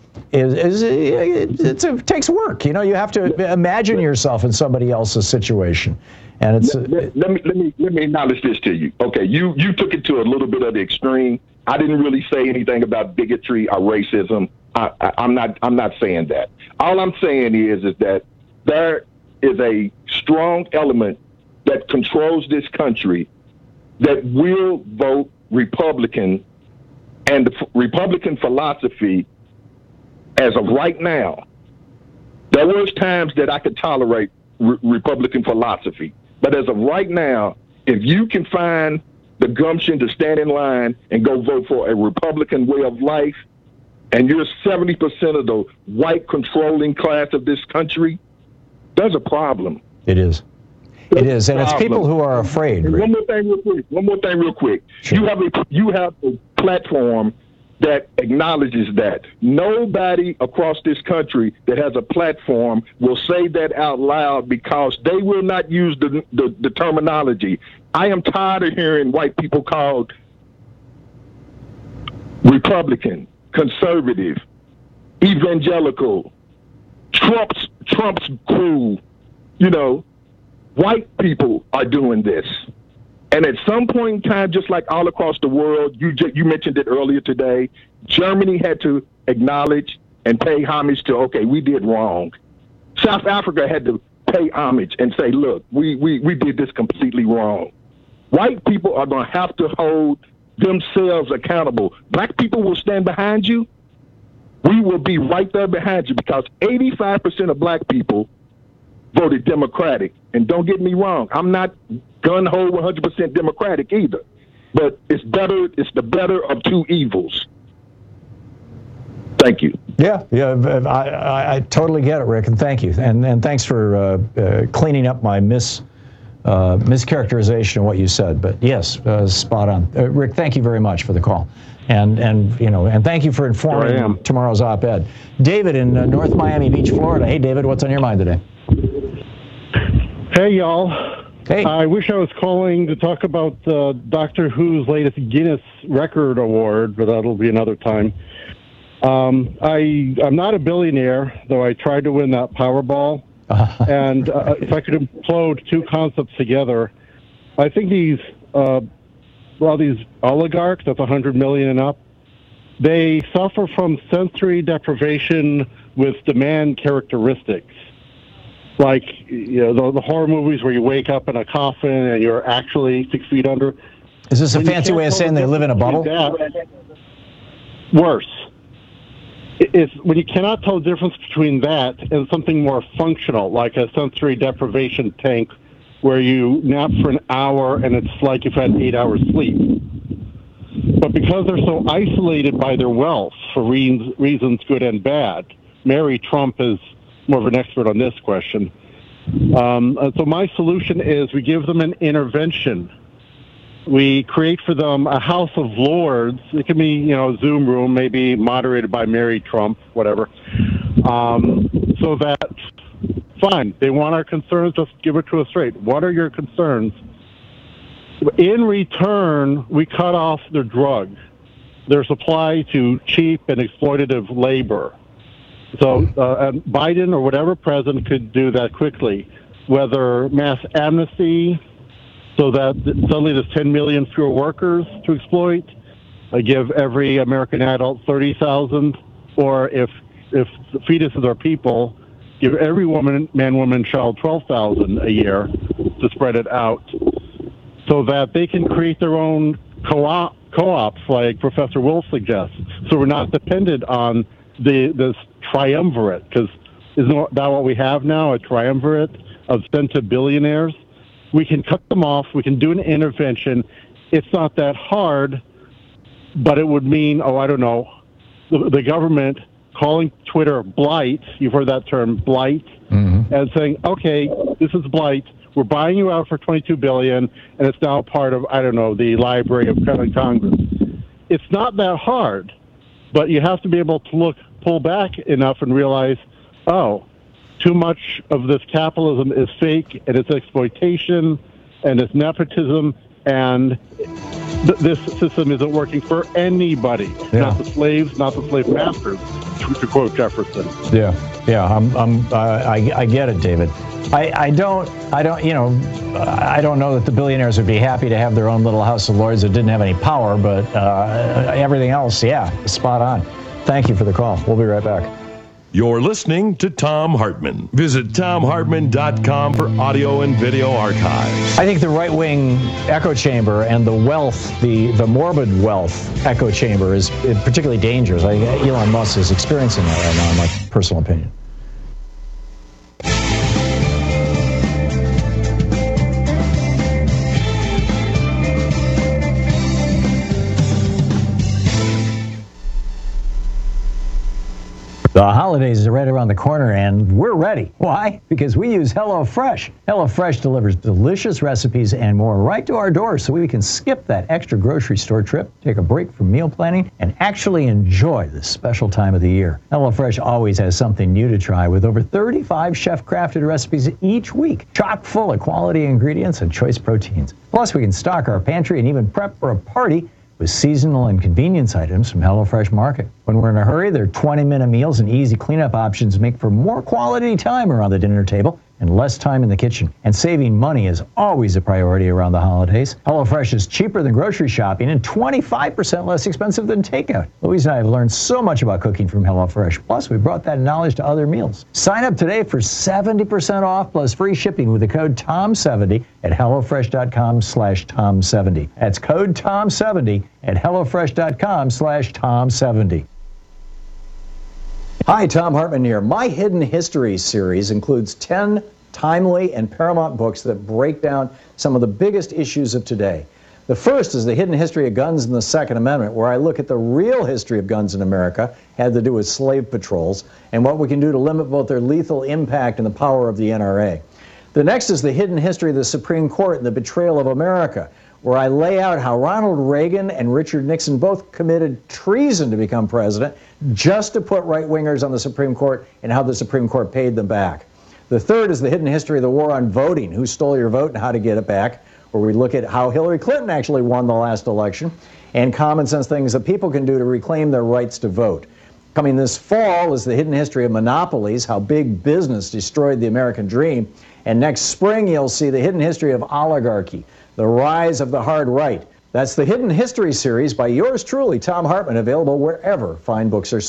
it takes work. You have to imagine yourself in somebody else's situation, and it's. Let me acknowledge this to you. Okay, you took it to a little bit of the extreme. I didn't really say anything about bigotry or racism. I'm not saying that. All I'm saying is that there is a strong element that controls this country that will vote Republican, and the Republican philosophy as of right now, there was times that I could tolerate Republican philosophy, but as of right now, if you can find the gumption to stand in line and go vote for a Republican way of life, and you're 70% of the white controlling class of this country, there's a problem. It is. It is, and it's people who are afraid. One more thing real quick. Sure. You have a platform that acknowledges that. Nobody across this country that has a platform will say that out loud because they will not use the terminology. I am tired of hearing white people called Republican, conservative, evangelical, Trump's crew, White people are doing this. And at some point in time, just like all across the world, you mentioned it earlier today, Germany had to acknowledge and pay homage to, okay, we did wrong. South Africa had to pay homage and say, look, we did this completely wrong. White people are going to have to hold themselves accountable. Black people will stand behind you. We will be right there behind you because 85% of black people voted Democratic. And don't get me wrong, I'm not gun-ho 100% Democratic either. But it's the better of two evils. Thank you. Yeah, I totally get it, Rick, and thank you. And thanks for cleaning up my mischaracterization of what you said. But yes, spot on. Rick, thank you very much for the call. And thank you for informing tomorrow's op-ed. David in North Miami Beach, Florida. Hey, David, what's on your mind today? Hey, y'all. Hey. I wish I was calling to talk about Doctor Who's latest Guinness Record Award, but that'll be another time. I'm not a billionaire, though I tried to win that Powerball. And if I could implode two concepts together, I think these oligarchs, that's 100 million and up, they suffer from sensory deprivation with demand characteristics. Like, the horror movies where you wake up in a coffin and you're actually 6 feet under. Is this a fancy way of saying they live in a bubble? Worse. It's when you cannot tell the difference between that and something more functional, like a sensory deprivation tank where you nap for an hour and it's like you've had 8 hours sleep. But because they're so isolated by their wealth for reasons good and bad, Mary Trump is more of an expert on this question. So my solution is we give them an intervention. We create for them a House of Lords. It can be, a Zoom room, maybe moderated by Mary Trump, whatever. So that, fine, they want our concerns, just give it to us straight. What are your concerns? In return, we cut off their drug, their supply to cheap and exploitative labor. So and Biden or whatever president could do that quickly, whether mass amnesty, so that suddenly there's 10 million fewer workers to exploit, give every American adult $30,000, or if the fetuses are people, give every man, woman, child $12,000 a year to spread it out, so that they can create their own co-ops like Professor Will suggests. So we're not dependent on this triumvirate, because isn't that what we have now, a triumvirate of centibillionaires? We can cut them off. We can do an intervention. It's not that hard, but it would mean, the government calling Twitter blight. You've heard that term, blight, and saying, okay, this is blight. We're buying you out for $22 billion, and it's now part of, the Library of Congress. It's not that hard, but you have to be able to pull back enough and realize, too much of this capitalism is fake, and it's exploitation, and it's nepotism, and this system isn't working for anybody. Yeah. Not the slaves, not the slave masters, to quote Jefferson. Yeah, I get it, David. I don't know that the billionaires would be happy to have their own little House of Lords that didn't have any power, but everything else, spot on. Thank you for the call. We'll be right back. You're listening to Thom Hartmann. Visit ThomHartmann.com for audio and video archives. I think the right-wing echo chamber and the wealth, the morbid wealth echo chamber is particularly dangerous. I think Elon Musk is experiencing that right now, in my personal opinion. The holidays are right around the corner, and we're ready. Why? Because we use HelloFresh. HelloFresh delivers delicious recipes and more right to our door, so we can skip that extra grocery store trip, take a break from meal planning, and actually enjoy this special time of the year. HelloFresh always has something new to try, with over 35 chef-crafted recipes each week, chock full of quality ingredients and choice proteins. Plus, we can stock our pantry and even prep for a party with seasonal and convenience items from HelloFresh Market. When we're in a hurry, their 20-minute meals and easy cleanup options make for more quality time around the dinner table and less time in the kitchen. And saving money is always a priority around the holidays. HelloFresh is cheaper than grocery shopping and 25% less expensive than takeout. Louise and I have learned so much about cooking from HelloFresh. Plus, we brought that knowledge to other meals. Sign up today for 70% off plus free shipping with the code TOM70 at HelloFresh.com/Tom70. That's code TOM70 at HelloFresh.com/Tom70. Hi, Thom Hartmann here. My Hidden History series includes 10 timely and paramount books that break down some of the biggest issues of today. The first is The Hidden History of Guns and the Second Amendment, where I look at the real history of guns in America, had to do with slave patrols, and what we can do to limit both their lethal impact and the power of the NRA. The next is The Hidden History of the Supreme Court and the Betrayal of America, where I lay out how Ronald Reagan and Richard Nixon both committed treason to become president just to put right-wingers on the Supreme Court and how the Supreme Court paid them back. The third is The Hidden History of the War on Voting, who stole your vote and how to get it back, where we look at how Hillary Clinton actually won the last election and common sense things that people can do to reclaim their rights to vote. Coming this fall is The Hidden History of Monopolies, how big business destroyed the American dream. And next spring, you'll see The Hidden History of Oligarchy, the rise of the hard right. That's the Hidden History series by yours truly, Thom Hartmann, available wherever fine books are sold.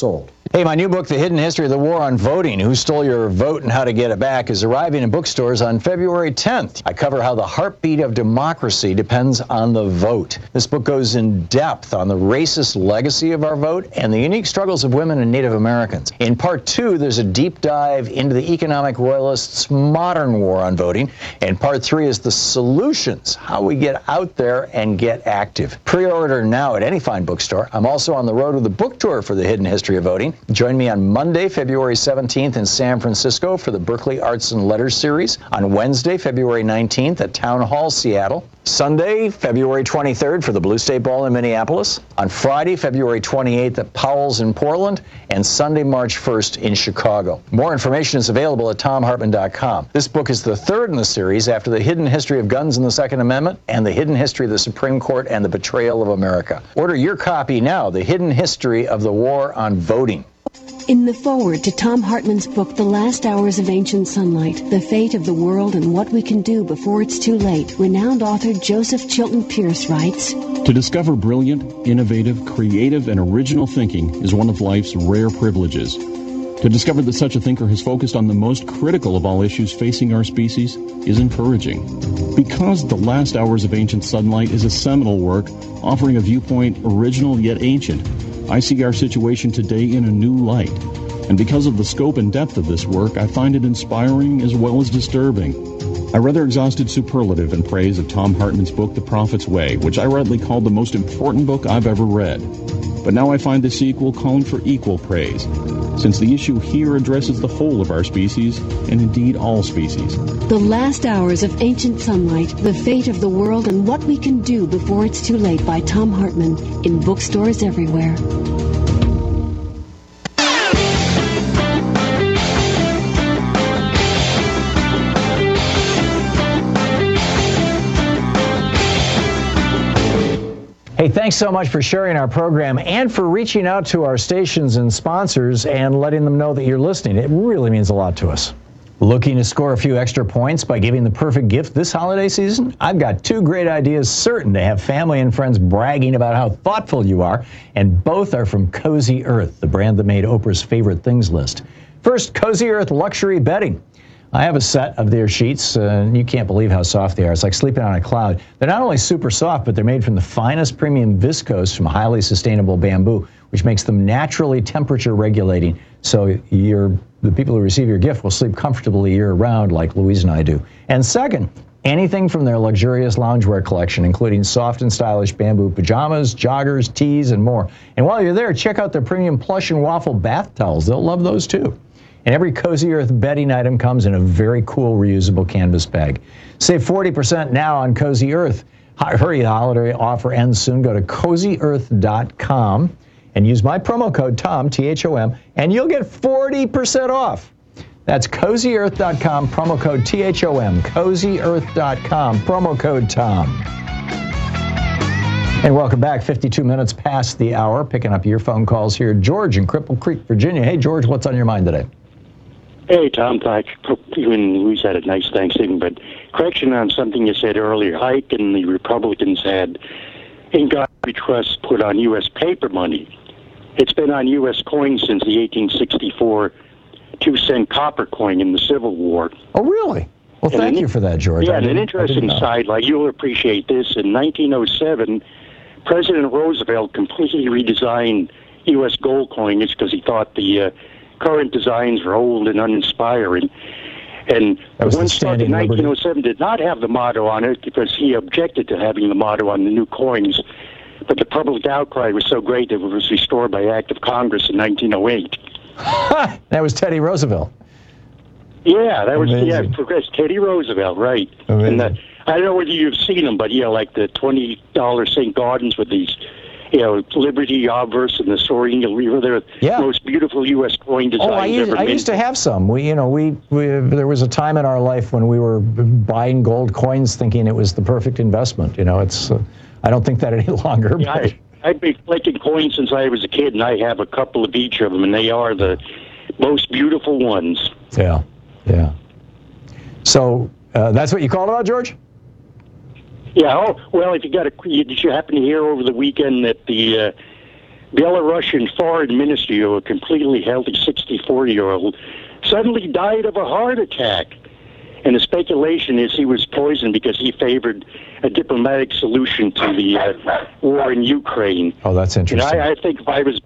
Hey, my new book, The Hidden History of the War on Voting, Who Stole Your Vote and How to Get It Back, is arriving in bookstores on February 10th. I cover how the heartbeat of democracy depends on the vote. This book goes in depth on the racist legacy of our vote and the unique struggles of women and Native Americans. In part 2, there's a deep dive into the economic royalists' modern war on voting. And part 3 is the solutions, how we get out there and get active. Pre-order now at any fine bookstore. I'm also on the road with a book tour for The Hidden History of Voting. Join me on Monday, February 17th in San Francisco for the Berkeley Arts and Letters series. On Wednesday, February 19th at Town Hall, Seattle. Sunday, February 23rd for the Blue State Ball in Minneapolis. On Friday, February 28th at Powell's in Portland. And Sunday, March 1st in Chicago. More information is available at TomHartman.com. This book is the third in the series after The Hidden History of Guns and the Second Amendment and The Hidden History of the Supreme Court and the Betrayal of America. Order your copy now, The Hidden History of the War on Voting. In the foreword to Tom Hartman's book, The Last Hours of Ancient Sunlight, The Fate of the World and What We Can Do Before It's Too Late, renowned author Joseph Chilton Pierce writes, To discover brilliant, innovative, creative, and original thinking is one of life's rare privileges. To discover that such a thinker has focused on the most critical of all issues facing our species is encouraging. Because The Last Hours of Ancient Sunlight is a seminal work offering a viewpoint original yet ancient, I see our situation today in a new light. And because of the scope and depth of this work, I find it inspiring as well as disturbing. I rather exhausted superlative in praise of Tom Hartman's book, The Prophet's Way, which I rightly called the most important book I've ever read. But now I find the sequel calling for equal praise, since the issue here addresses the whole of our species, and indeed all species. The Last Hours of Ancient Sunlight, The Fate of the World and What We Can Do Before It's Too Late by Tom Hartman, in bookstores everywhere. Hey, thanks so much for sharing our program and for reaching out to our stations and sponsors and letting them know that you're listening. It really means a lot to us. Looking to score a few extra points by giving the perfect gift this holiday season? I've got 2 great ideas certain to have family and friends bragging about how thoughtful you are, and both are from Cozy Earth, the brand that made Oprah's favorite things list. First, Cozy Earth Luxury Bedding. I have a set of their sheets, and you can't believe how soft they are. It's like sleeping on a cloud. They're not only super soft, but they're made from the finest premium viscose from highly sustainable bamboo, which makes them naturally temperature regulating. So the people who receive your gift will sleep comfortably year-round like Louise and I do. And second, anything from their luxurious loungewear collection, including soft and stylish bamboo pajamas, joggers, tees, and more. And while you're there, check out their premium plush and waffle bath towels. They'll love those too. And every Cozy Earth bedding item comes in a very cool reusable canvas bag. Save 40% now on Cozy Earth. Hurry, the holiday offer ends soon. Go to CozyEarth.com and use my promo code TOM, T-H-O-M, and you'll get 40% off. That's CozyEarth.com, promo code T-H-O-M, CozyEarth.com, promo code TOM. And welcome back, 52 minutes past the hour, picking up your phone calls here. George in Cripple Creek, Virginia. Hey, George, what's on your mind today? Hey, Tom, you and Louise had a nice Thanksgiving, but correction on something you said earlier. Ike and the Republicans had, in God We Trust, put on U.S. paper money. It's been on U.S. coins since the 1864 2-cent copper coin in the Civil War. Oh, really? Well, thank you for that, George. Yeah, and an interesting side, like you'll appreciate this, in 1907, President Roosevelt completely redesigned U.S. gold coins because he thought the current designs were old and uninspiring. And the one started in 1907 did not have the motto on it because he objected to having the motto on the new coins. But the public outcry was so great that it was restored by Act of Congress in 1908. That was Teddy Roosevelt. Yeah, that was Teddy Roosevelt, right? Amazing. And I don't know whether you've seen them, but like the $20 St. Gardens with these, Liberty Obverse and the Soaring Eagle River. They're the most beautiful U.S. coin designs ever made. I used to have some. There was a time in our life when we were buying gold coins thinking it was the perfect investment. I don't think that any longer. Yeah, I've been collecting coins since I was a kid, and I have a couple of each of them, and they are the most beautiful ones. Yeah. So that's what you called about, George? Yeah. Oh, well, if did you happen to hear over the weekend that the Belarusian foreign minister, a completely healthy 64-year-old, suddenly died of a heart attack. And the speculation is he was poisoned because he favored a diplomatic solution to the war in Ukraine. Oh, that's interesting. And I think if I was,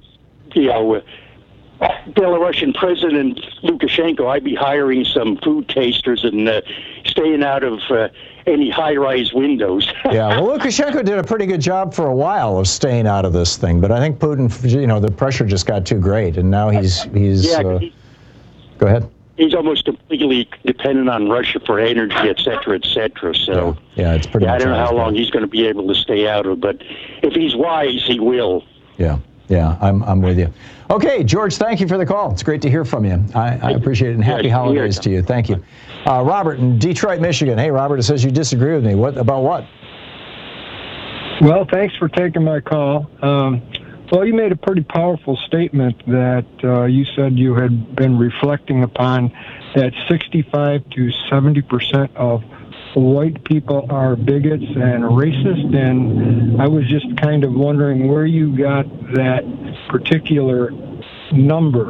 Belarusian President Lukashenko, I'd be hiring some food tasters and staying out of any high-rise windows. Yeah, well, Lukashenko did a pretty good job for a while of staying out of this thing, but I think Putin, the pressure just got too great, and now he's go ahead. He's almost completely dependent on Russia for energy, et cetera, et cetera. So yeah, it's pretty. I don't know how long he's going to be able to stay out of, but if he's wise, he will. Yeah, I'm with you. Okay, George, thank you for the call. It's great to hear from you. I appreciate it, and happy holidays to you. Thank you. Robert in Detroit, Michigan. Hey, Robert, it says you disagree with me. What about what? Well, thanks for taking my call. Well, you made a pretty powerful statement that you said you had been reflecting upon that 65 to 70% of white people are bigots and racist, and I was just kind of wondering where you got that particular number.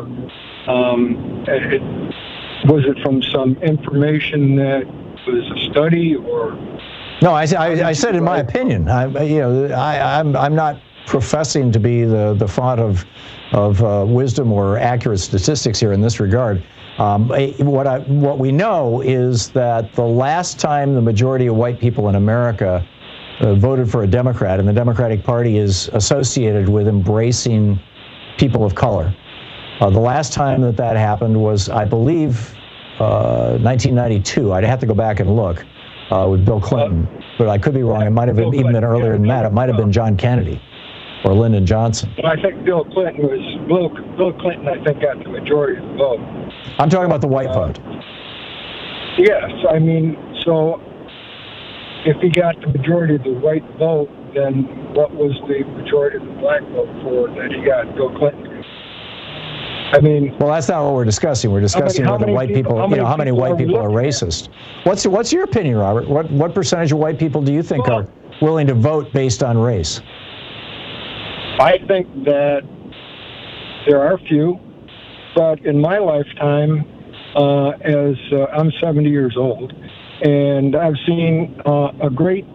Was it from some information that was a study, or? No, I said in my opinion. I'm not professing to be the font of wisdom or accurate statistics here in this regard. What we know is that the last time the majority of white people in America voted for a Democrat, and the Democratic Party is associated with embracing people of color. The last time that happened was, I believe, 1992. I'd have to go back and look with Bill Clinton, but I could be wrong. It might have even been earlier than that. It might have been John Kennedy or Lyndon Johnson. Well, I think Bill Clinton, I think, got the majority of the vote. I'm talking about the white vote. Yes, I mean, so if he got the majority of the white vote, then what was the majority of the black vote for that he got Bill Clinton? I mean, well, that's not what we're discussing. We're discussing whether white people, how many white people are racist. What's your opinion, Robert? What percentage of white people do you think are willing to vote based on race? I think that there are few, but in my lifetime, as I'm 70 years old, and I've seen a great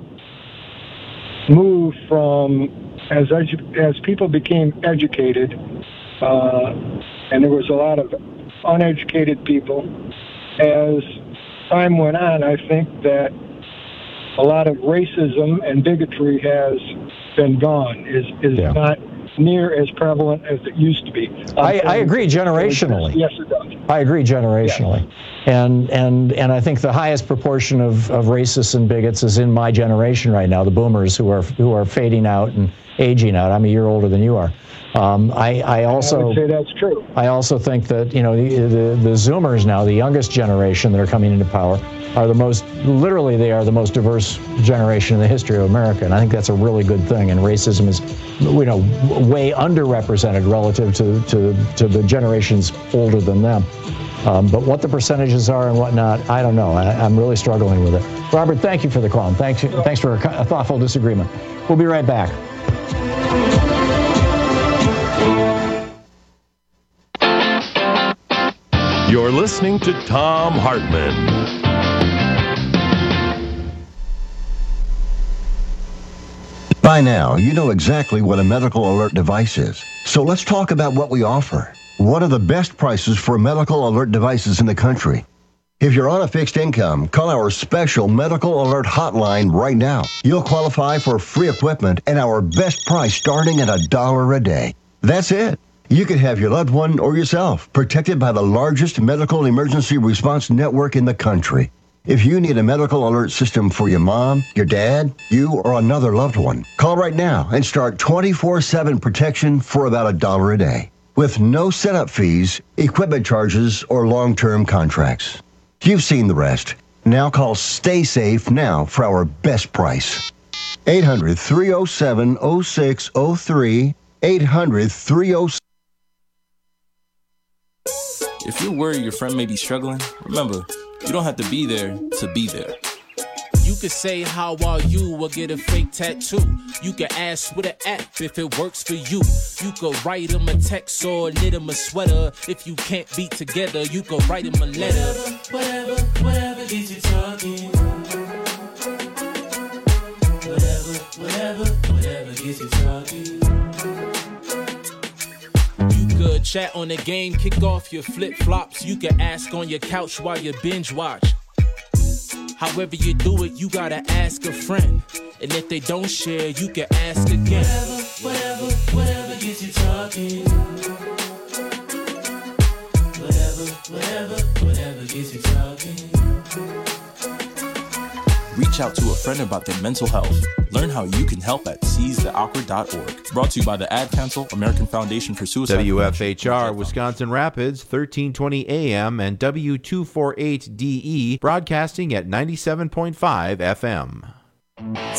move from as people became educated, and there was a lot of uneducated people. As time went on, I think that a lot of racism and bigotry has been gone, is not near as prevalent as it used to be. I agree generationally. Yes, it does. I agree generationally. Yes. And I think the highest proportion of racists and bigots is in my generation right now, the boomers who are fading out and aging out. I'm a year older than you are. I also would say that's true. I also think that the Zoomers now, the youngest generation that are coming into power, are the most diverse generation in the history of America, and I think that's a really good thing. And racism is, way underrepresented relative to the generations older than them. But what the percentages are and whatnot, I don't know. I'm really struggling with it. Robert, thank you for the call, and thanks for a thoughtful disagreement. We'll be right back. You're listening to Thom Hartmann. By now, you know exactly what a medical alert device is. So let's talk about what we offer. What are the best prices for medical alert devices in the country? If you're on a fixed income, call our special medical alert hotline right now. You'll qualify for free equipment and our best price starting at $1 a day. That's it. You could have your loved one or yourself protected by the largest medical emergency response network in the country. If you need a medical alert system for your mom, your dad, you, or another loved one, call right now and start 24/7 protection for about $1 a day. With no setup fees, equipment charges, or long-term contracts. You've seen the rest. Now call Stay Safe now for our best price. 800-307-0603. 800-307. If you're worried your friend may be struggling, remember, you don't have to be there to be there. You could say how are you or get a fake tattoo. You can ask with an app if it works for you. You could write him a text or knit him a sweater. If you can't be together, you could write him a letter. Whatever gets you talking. Whatever gets you talking. You could chat on the game, kick off your flip-flops. You could ask on your couch while you binge watch. However you do it, you gotta ask a friend. And if they don't share, you can ask again. Whatever gets you talking. Whatever gets you talking. Reach out to a friend about their mental health. Learn how you can help at seizetheawkward.org. Brought to you by the Ad Council, American Foundation for Suicide WFHR, Wisconsin Rapids, 1320 AM and W248DE, broadcasting at 97.5 FM.